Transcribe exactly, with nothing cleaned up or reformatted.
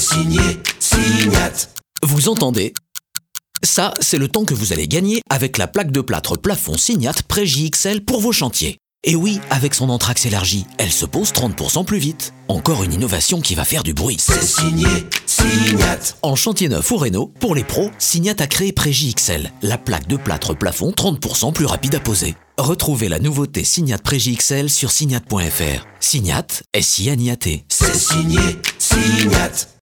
signé Signat. Vous entendez ? Ça, c'est le temps que vous allez gagner avec la plaque de plâtre plafond Signat Pré-J X L pour vos chantiers. Et oui, avec son anthrax élargi, elle se pose trente pour cent plus vite. Encore une innovation qui va faire du bruit. C'est signé Signat. En chantier neuf ou réno, pour les pros, Signat a créé Pré-J X L, la plaque de plâtre plafond trente pour cent plus rapide à poser. Retrouvez la nouveauté Signat Pré-J X L sur signat point f r. Signat, S I N I A T. C'est signé Signat.